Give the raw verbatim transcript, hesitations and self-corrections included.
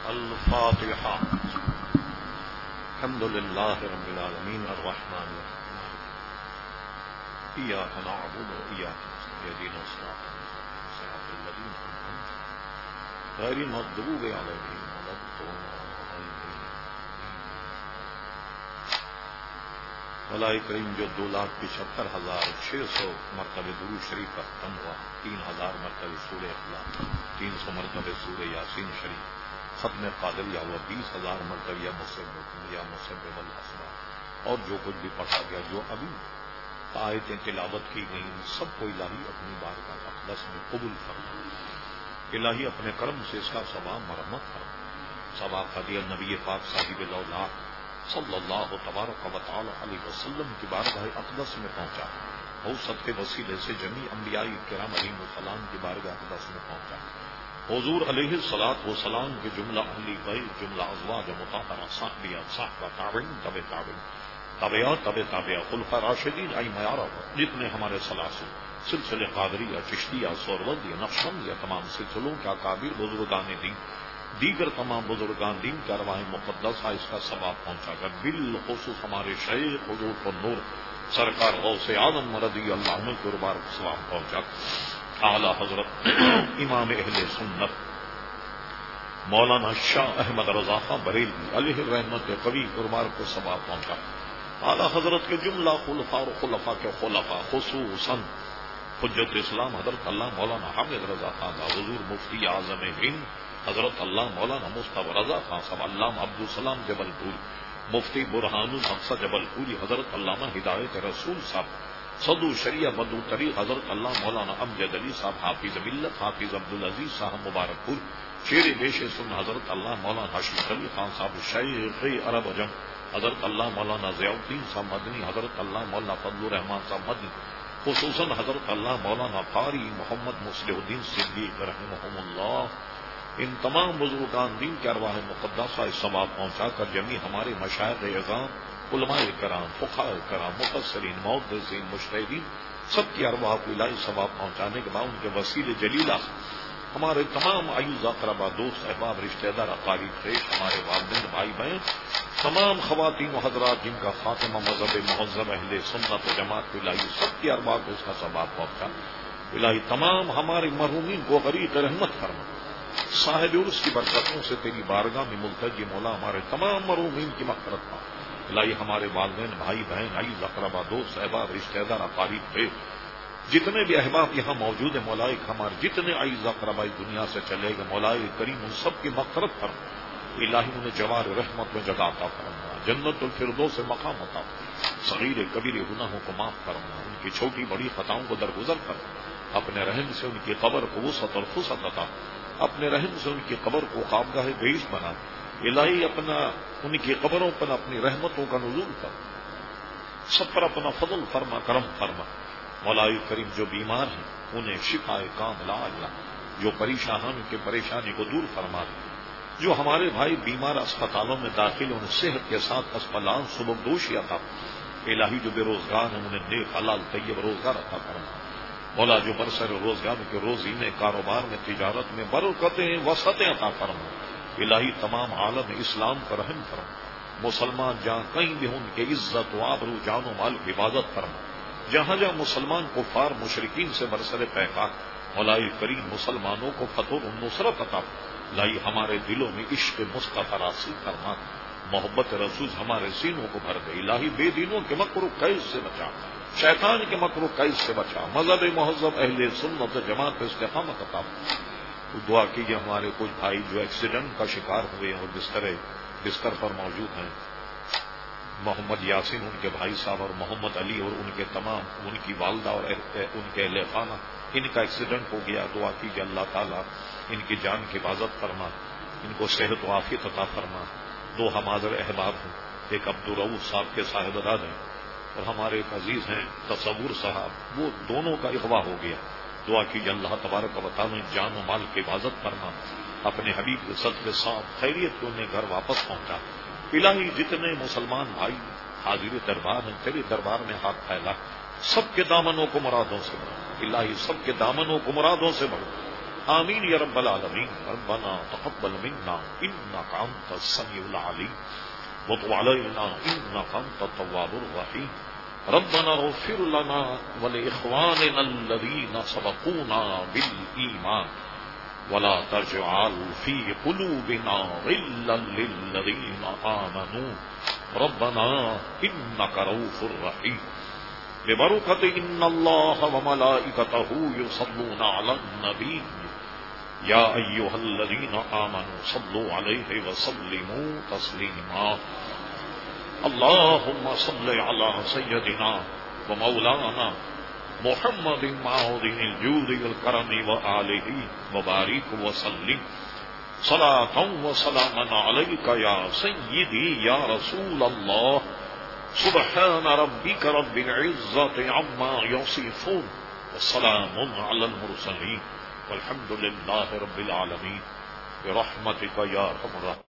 الفاتحة. الحمد لله رب العالمين الرحمن الرحيم إياك نعبد وإياك نستعين اهدنا الصراط المستقيم صراط الذين أنعمت عليهم غير المغضوب عليهم ولا الضالين. ملائکہ کریم جو دو لاکھ پچہتر ہزار چھ سو مرتبہ درود شریف کا ختم ہوا، تین ہزار مرتبہ سورہ اخلاص، تین سو مرتبہ سورہ یاسین شریف، ختم قادریہ ہوا بیس ہزار مرتبہ یا مسبب یا مسبب الاسماء، اور جو کچھ بھی پڑھا گیا، جو ابھی آیتیں تلاوت کی گئیں، سب کو الہی اپنی بارگاہ اقدس میں قبول فرما، الہی اپنے کرم سے اس کا ثواب مرمت فرما، ثواب قدیر نبی پاک صاحب لولا صلی اللہ تبارک و تعالی علیہ وسلم کی بارگاہ اقدس میں پہنچا، اوسط کے وسیلے سے جمیع انبیاء کرام علیہم السلام کی بارگاہ اقدس میں پہنچا، حضور علیہ الصلوۃ والسلام کے جملہ اہل بیت، جملہ ازواج مطہرہ، صحابہ صحابہ، تابعین، تبع تابعین، تابعات، تبع تابعہ، خلفاء راشدین ائمہ اربعہ، جتنے ہمارے سلاسل سلسلے قادریہ، چشتیہ، سہروردیہ، نقشبندیہ، تمام سلسلوں کے اکابر بزرگان دین، دیگر تمام بزرگان دین کے ارواح مقدسہ اس کا ثواب پہنچا کر بالخصوص ہمارے شیخ حضور النور سرکار غوث اعظم رضی اللہ عنہ کے دربار کو ثواب پہنچا، اعلی حضرت امام اہل سنت مولانا شاہ احمد رضا خان بریلوی علیہ الرحمت قوی دربار کو ثواب پہنچا، اعلی حضرت کے جملہ خلفاء اور خلفاء کے خلفاء خصوصاً حجت اسلام حضرت اللہ مولانا حامد رضا خان، حضور مفتی اعظم ہند حضرت اللہ مولانا مصطفی رضا خان صاحب، علامہ عبدالسلام جبل پوری، مفتی برہان الحق جبل پوری، حضرت علامہ ہدایت رسول صاحب، صدو شریعہ بدو طریق حضرت اللہ مولانا امجد علی صاحب، حافظ ملت حافظ عبدالعزیز صاحب مبارک پور، شیر بیش سن حضرت اللہ مولانا حاشم علی خان صاحب، شیخ عرب اجم حضرت اللہ مولانا ضیاء الدین صاحب مدنی، حضرت اللہ مولانا فضل الرحمان صاحب مدنی، خصوصاً حضرت اللہ مولانا قاری محمد مصلح الدین صدیق رحمہم اللہ، ان تمام بزرگان دین کے ارواح مقدسہ اس ثواب پہنچا کر جمیع ہمارے مشائخ اعظام، علماء کرام، فقہاء کرام، مفسرین، محدثین، مجتہدین، سب کی ارواح کو الہی ثواب پہنچانے کے بعد ان کے وسیلے جلیلہ ہمارے تمام عزیز اقربا، دوست احباب، رشتہ دار، اقارب خیش، ہمارے والدین، بھائی بہن، تمام خواتین و حضرات جن کا خاتمہ مذہب مہذب اہل سنت و جماعت کو الہی سب کی ارواح کو اس کا ثواب پہنچا، الہی تمام ہمارے مرحومین کو غریق رحمت فرما، صاحب عرس کی برکتوں سے تیری بارگاہ میں ملتجی مولا ہمارے تمام مرحومین کی مغفرت پا، الہی ہمارے والدین، بھائی بہن، عزیز اقربا، دوست احباب، رشتہ دار، اقارب خیش، جتنے بھی احباب یہاں موجود ہیں، مولا ہمارے جتنے عزیز اقربا اس دنیا سے چلے گئے، مولا کریم ان سب کی مغفرت فرما، الہی انہیں جوار رحمت میں جگہ عطا فرما، جنت الفردوس سے مقام عطا فرما، صغیر کبیر گناہوں کو معاف فرما، ان کی چھوٹی بڑی خطاؤں کو درگزر فرما، اپنے رحم سے ان کی قبر کو وسعت اور خصت عطا، اپنے رحم سے ان کی قبر کو خوابگاہ بیش بنا، الہی اپنا ان کی قبروں پر اپنی رحمتوں کا نزول فرما، سب پر اپنا فضل فرما، کرم فرما، مولا کریم جو بیمار ہیں انہیں شفا کاملہ عاجلہ، جو پریشان ہیں ان کی پریشانی کو دور فرما، جو ہمارے بھائی بیمار اسپتالوں میں داخل انہیں صحت کے ساتھ اسپتال سبکدوشی عطا، الہی جو بے روزگار ہیں انہیں نیک حلال طیب روزگار عطا فرما، مولا جو برسر روزگار کے روزی میں، کاروبار میں، تجارت میں برکتیں وسعتیں عطا فرما، الہی تمام عالم اسلام پر رحم فرما، مسلمان جہاں کہیں بھی ان کے عزت و آبرو جان و مال کی حفاظت فرما، جہاں جہاں مسلمان کفار مشرکین سے برسر پیکار، مولا کریم مسلمانوں کو فتح و نصرت عطا، الہی ہمارے دلوں میں عشق مصطفیٰ راسخ فرما، محبت رسول ہمارے سینوں کو بھر دے، الہی بے دینوں کے مکر و قید سے بچا، شیطان کے مکر و قید سے بچا، مذہب مہذب اہل سنت جماعت استقامت عطا، دعا کیجیے ہمارے کچھ بھائی جو ایکسیڈنٹ کا شکار ہوئے اور بستر بستر پر موجود ہیں، محمد یاسین ان کے بھائی صاحب اور محمد علی اور ان کے تمام ان کی والدہ اور ان کے اہل خانہ، ان کا ایکسیڈنٹ ہو گیا، دعا کیجیے اللہ تعالیٰ ان کی جان کی حفاظت فرما، ان کو صحت و عافیت عطا فرما، دو ہمارے احباب ہیں، ایک عبدالرؤوف صاحب کے صاحبزاد ہیں اور ہمارے ایک عزیز ہیں تصور صاحب، وہ دونوں کا اغوا ہو گیا، دعا کیجیے اللہ تبارک و تعالیٰ جان و مال کی حفاظت فرما، اپنے حبیب کے صدقے صاحب خیریت کو انہیں گھر واپس پہنچا، الہی جتنے مسلمان بھائی حاضر دربار ہیں تیرے دربار میں ہاتھ پھیلا، سب کے دامنوں کو مرادوں سے بھر، الہی سب کے دامنوں کو مرادوں سے بھر، آمین یا رب العالمین. ربنا تقبل منا انك انت السميع العليم وتب علينا انك انت التواب الرحيم. ربنا اغفر لنا ولاخواننا الذين سبقونا بالايمان ولا تجعل في قلوبنا غلا للذين آمنوا ربنا انك رؤوف رحيم. ببركة ان الله وملائكته يصلون على النبي يا أيها الذين آمنوا صلوا عليه وسلموا تسليما. اللهم صل على سيدنا ومولانا محمد معوذ الجود والكرم وآله وبارك وسلم صلاة وسلاما عليك يا سيدي يا رسول الله. سبحان ربك رب العزة عما يصفون والسلام على المرسلين والحمد لله رب العالمين برحمتك يا ارحم الراحمين.